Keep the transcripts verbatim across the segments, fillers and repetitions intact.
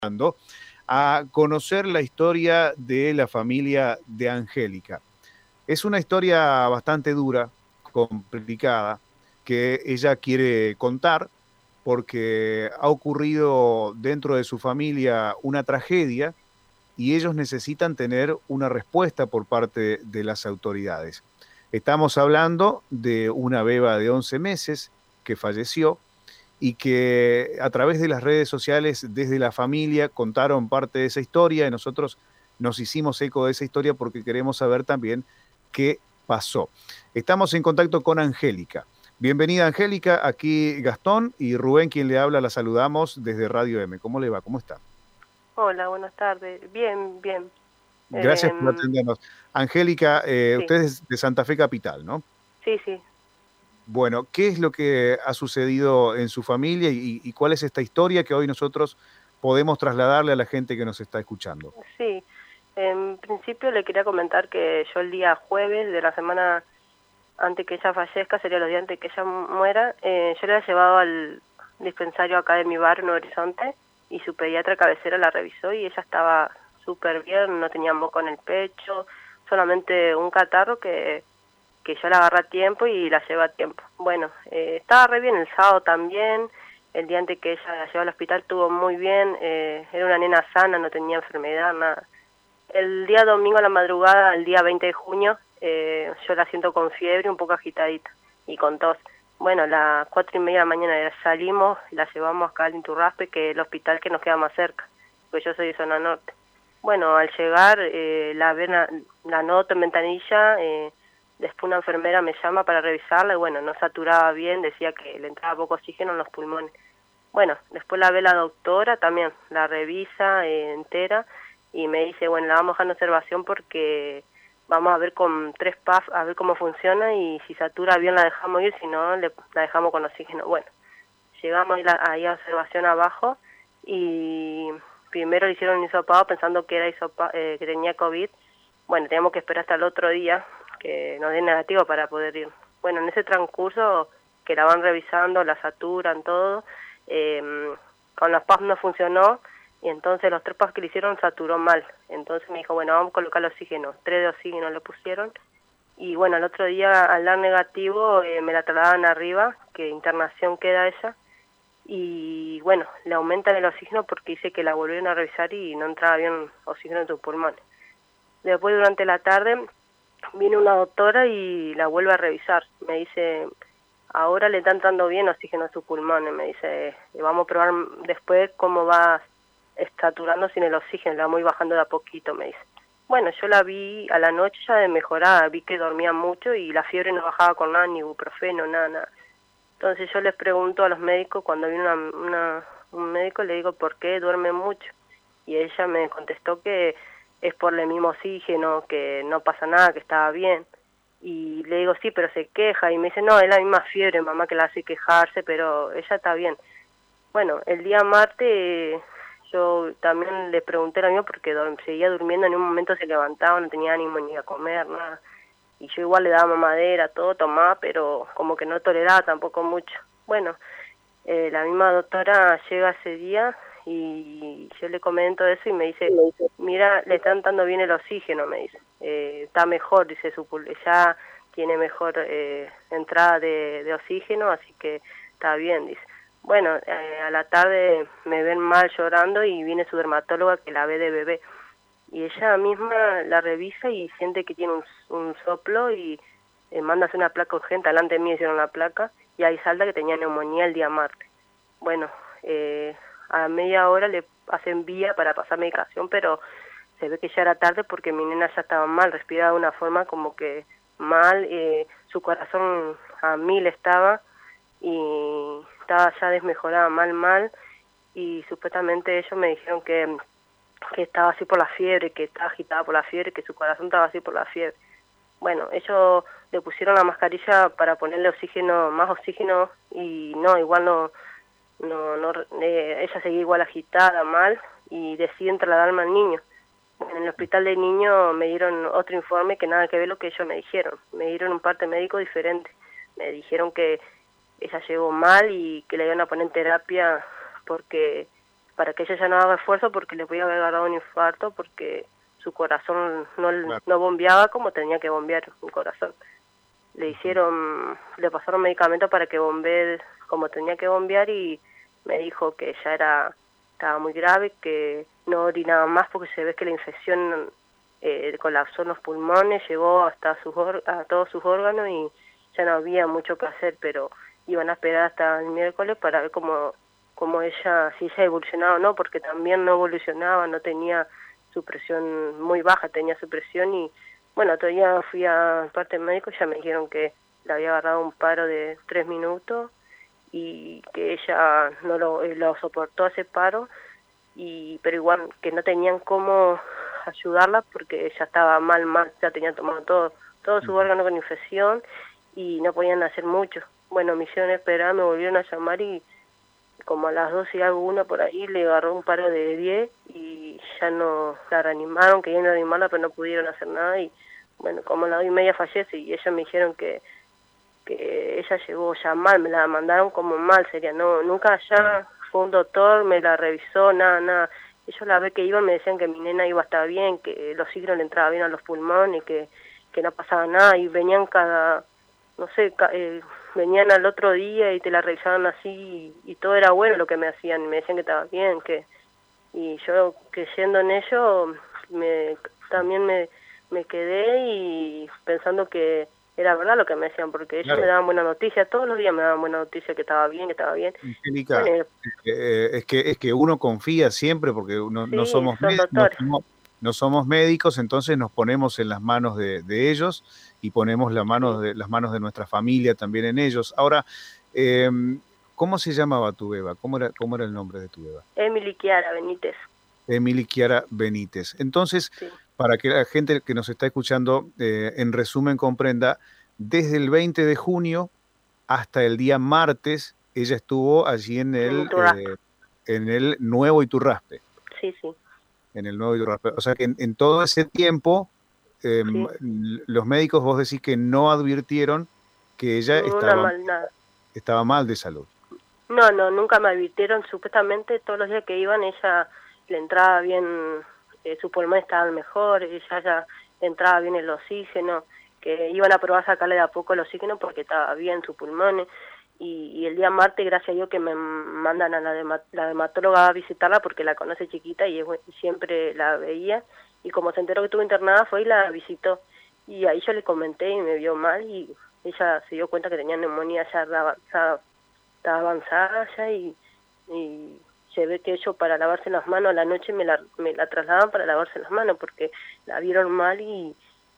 a conocer la historia de la familia de Angélica. Es una historia bastante dura, complicada, que ella quiere contar porque ha ocurrido dentro de su familia una tragedia y ellos necesitan tener una respuesta por parte de las autoridades. Estamos hablando de una beba de once meses que falleció y que a través de las redes sociales, desde la familia, contaron parte de esa historia y nosotros nos hicimos eco de esa historia porque queremos saber también qué pasó. Estamos en contacto con Angélica. Bienvenida, Angélica. Aquí Gastón y Rubén, quien le habla, la saludamos desde Radio M. ¿Cómo le va? ¿Cómo está? Hola, buenas tardes. Bien, bien. Gracias por Eh, atendernos. Angélica, eh, sí, usted es de Santa Fe Capital, ¿no? sí, sí, Bueno, ¿qué es lo que ha sucedido en su familia y, y cuál es esta historia que hoy nosotros podemos trasladarle a la gente que nos está escuchando? sí. En principio le quería comentar que yo el día jueves de la semana antes que ella fallezca, sería los días antes que ella muera, eh, yo la he llevado al dispensario acá de mi barrio, en Horizonte, y su pediatra cabecera la revisó y ella estaba súper bien, no tenía moco en el pecho, solamente un catarro que que yo la agarré a tiempo y la llevé a tiempo. Bueno, eh, estaba re bien el sábado también, el día antes que ella la llevó al hospital estuvo muy bien, eh, era una nena sana, no tenía enfermedad, nada. El día domingo a la madrugada, el día veinte de junio, eh, yo la siento con fiebre, un poco agitadita y con tos. Bueno, a las cuatro y media de la mañana salimos, la llevamos acá al Inturraspe, que es el hospital que nos queda más cerca, porque yo soy de zona norte. Bueno, al llegar, eh, la, la, la noto en ventanilla, eh, después una enfermera me llama para revisarla y bueno, no saturaba bien, decía que le entraba poco oxígeno en los pulmones. Bueno, después la ve la doctora también, la revisa eh, entera y me dice, bueno, la vamos a dejar en observación porque vamos a ver con tres P A F, a ver cómo funciona y si satura bien la dejamos ir, si no le, la dejamos con oxígeno. Bueno, llegamos ahí, la, ahí a observación abajo y primero le hicieron un hisopado pensando que era hisopa, eh, que tenía COVID. Bueno, teníamos que esperar hasta el otro día que nos den negativo para poder ir. Bueno, en ese transcurso que la van revisando, la saturan, todo, eh, con las P A F no funcionó y entonces los tres P A F que le hicieron saturó mal. Entonces me dijo, bueno, vamos a colocar el oxígeno. Tres de oxígeno le pusieron y bueno, el otro día al dar negativo eh, me la trasladaban arriba, que internación queda ella, y bueno, le aumentan el oxígeno porque dice que la volvieron a revisar y no entraba bien oxígeno en tus pulmones. Después durante la tarde viene una doctora y la vuelve a revisar. Me dice, ahora le está entrando bien oxígeno a sus pulmones. Me dice, vamos a probar después cómo va saturando sin el oxígeno, la vamos a ir bajando de a poquito, me dice. Bueno, yo la vi a la noche ya de mejorada, vi que dormía mucho y la fiebre no bajaba con nada, ni ibuprofeno, nada, nada. Entonces yo les pregunto a los médicos, cuando viene una, una, un médico, le digo, ¿por qué duerme mucho? Y ella me contestó que es por el mismo oxígeno, que no pasa nada, que estaba bien. Y le digo, sí, pero se queja. Y me dice, no, es la misma fiebre, mamá, que la hace quejarse, pero ella está bien. Bueno, el día martes yo también le pregunté lo mismo porque seguía durmiendo, en un momento se levantaba, no tenía ánimo ni a comer, nada. Y yo igual le daba mamadera, todo tomaba, pero como que no toleraba tampoco mucho. Bueno, eh, la misma doctora llega ese día y yo le comento eso y me dice, mira, le están dando bien el oxígeno, me dice, eh, está mejor, dice, su ya tiene mejor eh, entrada de, de oxígeno, así que está bien, dice. Bueno, eh, a la tarde me ven mal llorando y viene su dermatóloga que la ve de bebé y ella misma la revisa y siente que tiene un, un soplo y eh, manda a hacer una placa urgente, delante de mí hicieron la placa y ahí salta que tenía neumonía el día martes. Bueno, eh, a media hora le hacen vía para pasar medicación, pero se ve que ya era tarde porque mi nena ya estaba mal, respiraba de una forma como que mal, eh, su corazón a mil estaba y estaba ya desmejorada mal, mal, y supuestamente ellos me dijeron que, que estaba así por la fiebre, que estaba agitada por la fiebre, que su corazón estaba así por la fiebre. Bueno, ellos le pusieron la mascarilla para ponerle oxígeno, más oxígeno, y no, igual no, no, no eh, ella seguía igual agitada, mal, y deciden trasladarme al niño. En el hospital de niño me dieron otro informe que nada que ver lo que ellos me dijeron. Me dieron un parte médico diferente. Me dijeron que ella llegó mal y que le iban a poner en terapia porque para que ella ya no haga esfuerzo porque le podía haber agarrado un infarto porque su corazón no, Claro. no bombeaba como tenía que bombear un corazón. Le hicieron, le pasaron medicamentos para que bombee como tenía que bombear y me dijo que ya era, estaba muy grave, que no orinaba más porque se ve que la infección eh, colapsó en los pulmones, llegó hasta sus a todos sus órganos y ya no había mucho que hacer, pero iban a esperar hasta el miércoles para ver cómo, cómo ella, si ella evolucionaba o no, porque también no evolucionaba, no tenía su presión muy baja, tenía su presión y bueno, todavía fui al parte médico y ya me dijeron que le había agarrado un paro de tres minutos y que ella no lo, lo soportó ese paro, y pero igual que no tenían cómo ayudarla porque ya estaba mal, mal, ya tenía tomado todo, todo su órgano con infección y no podían hacer mucho. Bueno, me hicieron esperar, me volvieron a llamar y como a las doce y algo una por ahí le agarró un paro de diez y ya no la reanimaron, querían reanimarla pero no pudieron hacer nada y bueno, como a las dos y media fallece y ellos me dijeron que que ella llegó ya mal, me la mandaron como mal, sería, no, nunca ya fue un doctor, me la revisó, nada, nada. Ellos la vez que iban me decían que mi nena iba a estar bien, que los oxígenos le entraba bien a los pulmones, que, que no pasaba nada, y venían cada, no sé, ca, eh, venían al otro día y te la revisaban así, y, y todo era bueno lo que me hacían, me decían que estaba bien, que y yo creyendo en ello, me, también me, me quedé y pensando que era verdad lo que me decían, porque ellos Claro. me daban buena noticia, todos los días me daban buena noticia, que estaba bien, que estaba bien. Angélica, Bueno, eh, es que es que uno confía siempre porque no, no sí, somos son med- no, doctores. somos- no somos médicos, entonces nos ponemos en las manos de, de ellos y ponemos la Sí. mano de, las manos de nuestra familia también en ellos. Ahora, eh, ¿cómo se llamaba tu beba? ¿Cómo era, cómo era el nombre de tu beba? Emily Kiara Benítez. Emily Kiara Benítez. Entonces, Sí. para que la gente que nos está escuchando, eh, en resumen, comprenda, desde el veinte de junio hasta el día martes, ella estuvo allí en En el, Iturraspe. eh, en el Nuevo Iturraspe. Sí, sí, En el Nuevo Iturraspe. O sea que en, en todo ese tiempo, eh, sí. los médicos, vos decís que no advirtieron que ella Ninguna estaba, mal, nada. estaba mal de salud. No, no, nunca me advirtieron. Supuestamente todos los días que iban ella le entraba bien, eh, su pulmón estaba mejor, ella ya le entraba bien el oxígeno, que iban a probar sacarle de a poco el oxígeno porque estaba bien su pulmón. Y, y el día martes, gracias a Dios, que me mandan a la, derma, la dermatóloga a visitarla porque la conoce chiquita y, es, y siempre la veía. Y como se enteró que estuvo internada, fue y la visitó. Y ahí yo le comenté y me vio mal y ella se dio cuenta que tenía neumonía ya avanzada, estaba avanzada ya y, y se ve que ellos para lavarse las manos a la noche me la, me la trasladaban para lavarse las manos porque la vieron mal y,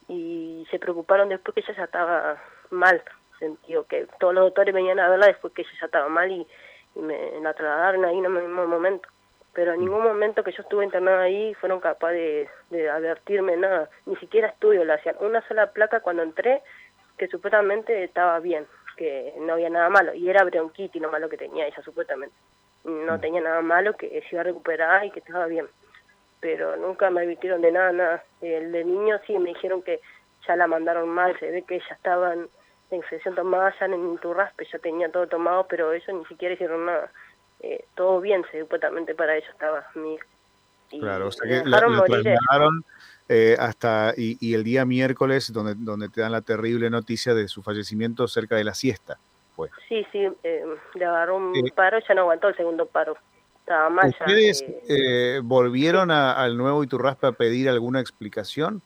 y se preocuparon después que ella ya estaba mal, sentido que todos los doctores venían a verla después que ella ya estaba mal y, y me la trasladaron ahí en el mismo momento, pero en ningún momento que yo estuve internada ahí fueron capaces de, de advertirme nada, ni siquiera estudio le hacían, una sola placa cuando entré que supuestamente estaba bien, que no había nada malo, y era bronquitis lo malo que tenía ella supuestamente, no tenía nada malo, que se iba a recuperar y que estaba bien, pero nunca me advirtieron de nada, nada. El de niño sí me dijeron que ya la mandaron mal, se ve que ya estaban la infección tomada ya en Iturraspe, ya tenía todo tomado, pero ellos ni siquiera hicieron nada, eh, todo bien, supuestamente para ellos estaba mi hija. Y Claro, o sea le que la, dejaron la morir, eh. trasladaron eh, hasta y, y el día miércoles, donde, donde te dan la terrible noticia de su fallecimiento cerca de la siesta, fue. Sí, sí, eh, le agarró un Eh, paro, ya no aguantó el segundo paro, estaba mal ya. ¿Ustedes Eh, eh, sí. volvieron a- al Nuevo Iturraspe a pedir alguna explicación?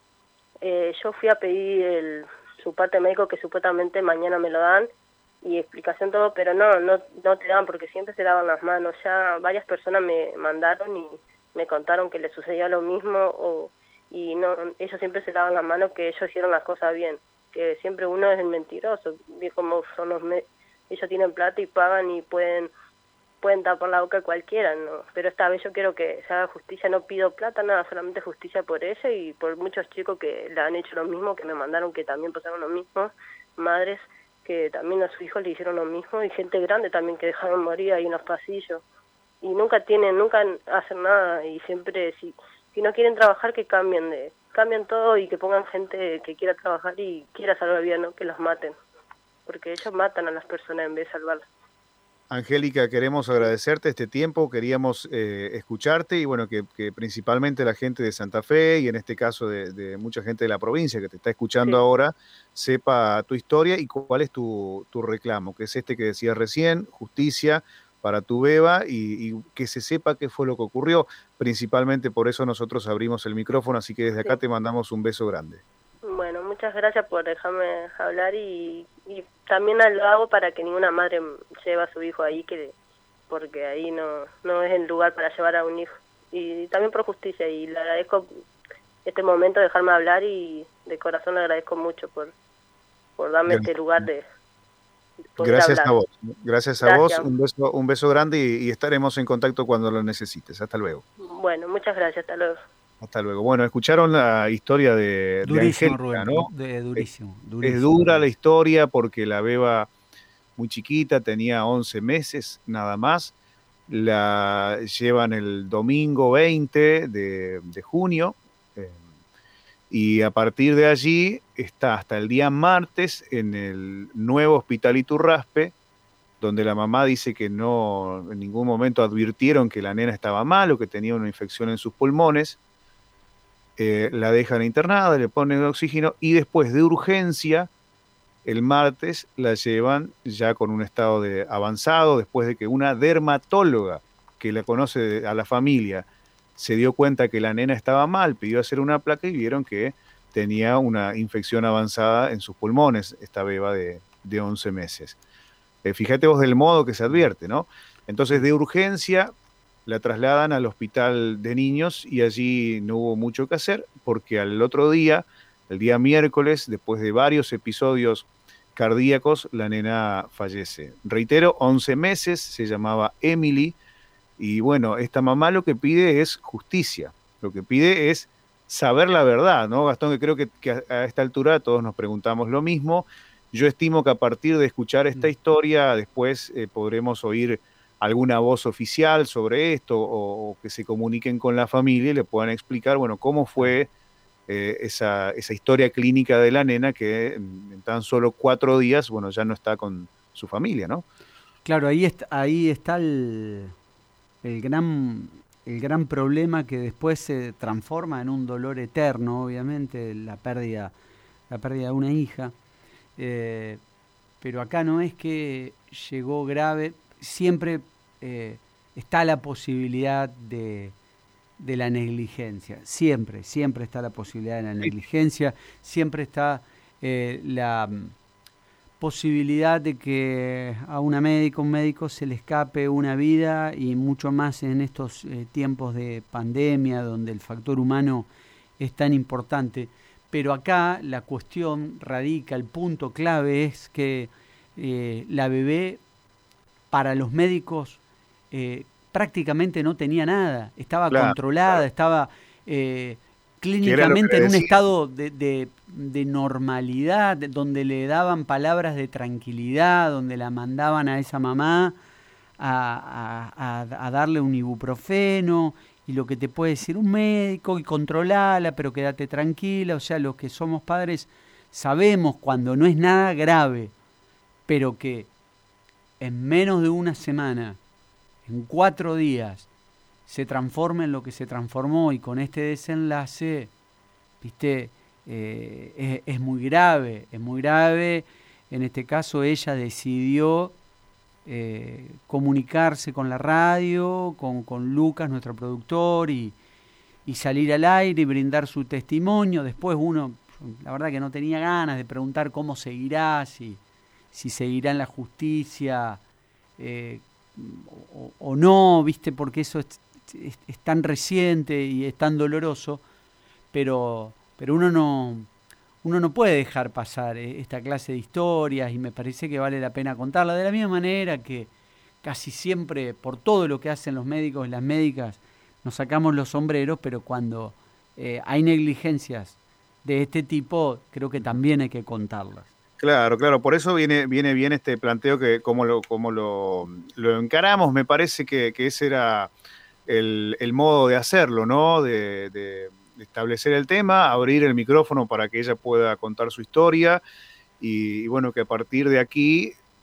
Eh, yo fui a pedir el, su parte médico que supuestamente mañana me lo dan y explicación todo, pero no, no, no te dan porque siempre se lavan las manos. Ya varias personas me mandaron y me contaron que les sucedía lo mismo o, y no, ellos siempre se lavan las manos, que ellos hicieron las cosas bien, que siempre uno es el mentiroso, ve como son los me ellos tienen plata y pagan y pueden pueden tapar la boca a cualquiera, ¿no? Pero esta vez yo quiero que se haga justicia, no pido plata, nada, solamente justicia por ella y por muchos chicos que le han hecho lo mismo, que me mandaron que también pasaron lo mismo, madres que también a su hijo le hicieron lo mismo y gente grande también que dejaron morir ahí en los pasillos y nunca tienen, nunca hacen nada y siempre si, si no quieren trabajar que cambien de, cambien todo y que pongan gente que quiera trabajar y quiera salvar vida, no que los maten, porque ellos matan a las personas en vez de salvarlas. Angélica, queremos agradecerte este tiempo, queríamos eh, escucharte y bueno, que, que principalmente la gente de Santa Fe y en este caso de, de mucha gente de la provincia que te está escuchando Sí, ahora, sepa tu historia y cuál es tu, tu reclamo, que es este que decías recién, justicia para tu beba y, y que se sepa qué fue lo que ocurrió. Principalmente por eso nosotros abrimos el micrófono, así que desde acá sí. te mandamos un beso grande. Bueno, muchas gracias por dejarme hablar y, y también lo hago para que ninguna madre lleve a su hijo ahí, que porque ahí no, no es el lugar para llevar a un hijo. Y también por justicia, y le agradezco este momento de dejarme hablar y de corazón le agradezco mucho por, por darme este Gracias. lugar de, de poder Gracias hablar. a vos. Gracias a vos. Gracias. Un beso, un beso grande y, y estaremos en contacto cuando lo necesites. Hasta luego. Bueno, muchas gracias, hasta luego. Hasta luego. Bueno, escucharon la historia de, de Durísimo, Angélica, Rubén, ¿no? de, Es, durísimo, es durísimo. dura la historia porque la beba muy chiquita, tenía once meses nada más. La llevan el domingo veinte de, de junio. Eh, y a partir de allí está hasta el día martes en el nuevo Hospital Iturraspe, donde la mamá dice que no en ningún momento advirtieron que la nena estaba mal o que tenía una infección en sus pulmones. Eh, la dejan internada, le ponen oxígeno y después de urgencia, el martes la llevan ya con un estado de avanzado, después de que una dermatóloga que la conoce a la familia se dio cuenta que la nena estaba mal, pidió hacer una placa y vieron que tenía una infección avanzada en sus pulmones, esta beba de, de once meses. Eh, fíjate vos del modo que se advierte, ¿no? Entonces, de urgencia la trasladan al hospital de niños y allí no hubo mucho que hacer porque al otro día, el día miércoles, después de varios episodios cardíacos, la nena fallece. Reitero, once meses, se llamaba Emily y bueno, esta mamá lo que pide es justicia, lo que pide es saber la verdad, ¿no, Gastón? Que creo que, que a esta altura todos nos preguntamos lo mismo. Yo estimo que a partir de escuchar esta historia, después eh, podremos oír alguna voz oficial sobre esto o, o que se comuniquen con la familia y le puedan explicar, bueno, cómo fue eh, esa, esa historia clínica de la nena que en, en tan solo cuatro días, bueno, ya no está con su familia, ¿no? Claro, ahí está, ahí está el, el gran el gran problema que después se transforma en un dolor eterno, obviamente, la pérdida, la pérdida de una hija. Eh, pero acá no es que llegó grave, siempre eh, está la posibilidad de, de la negligencia, siempre, siempre está la posibilidad de la negligencia, siempre está eh, la posibilidad de que a una médica, un médico se le escape una vida y mucho más en estos eh, tiempos de pandemia donde el factor humano es tan importante. Pero acá la cuestión radica, el punto clave es que eh, la bebé para los médicos eh, prácticamente no tenía nada, estaba Claro, controlada, claro. estaba eh, Que era lo que clínicamente le en un decía. estado de, de, de normalidad, de, donde le daban palabras de tranquilidad, donde la mandaban a esa mamá a, a, a, a darle un ibuprofeno y lo que te puede decir un médico y controlala, pero quédate tranquila. O sea, los que somos padres sabemos cuando no es nada grave, pero que en menos de una semana, en cuatro días, se transforma en lo que se transformó y con este desenlace, viste, eh, es, es muy grave, es muy grave. En este caso ella decidió eh, comunicarse con la radio, con, con Lucas, nuestro productor, y, y salir al aire y brindar su testimonio. Después uno, la verdad que no tenía ganas de preguntar cómo seguirá, si, si seguirá en la justicia eh, o, o no, viste, porque eso es, es, es tan reciente y es tan doloroso, pero, pero uno no... Uno no puede dejar pasar esta clase de historias y me parece que vale la pena contarla. De la misma manera que casi siempre, por todo lo que hacen los médicos y las médicas, nos sacamos los sombreros, pero cuando eh, hay negligencias de este tipo, creo que también hay que contarlas. Claro, claro, por eso viene, viene bien este planteo que cómo lo, cómo lo, lo encaramos. Me parece que, que ese era el, el modo de hacerlo, ¿no? De, de establecer el tema, abrir el micrófono para que ella pueda contar su historia y, y bueno, que a partir de aquí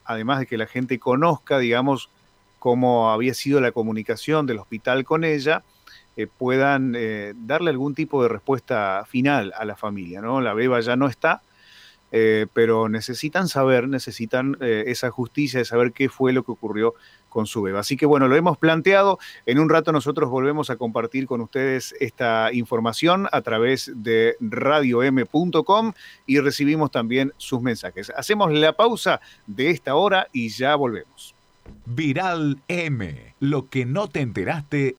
además de que la gente conozca, digamos, cómo había sido la comunicación del hospital con ella, eh, puedan eh, darle algún tipo de respuesta final a la familia, ¿no? La beba ya no está, eh, pero necesitan saber, necesitan eh, esa justicia de saber qué fue lo que ocurrió con su beba. Así que bueno, lo hemos planteado. En un rato nosotros volvemos a compartir con ustedes esta información a través de radio m punto com y recibimos también sus mensajes. Hacemos la pausa de esta hora y ya volvemos. Viral M, lo que no te enteraste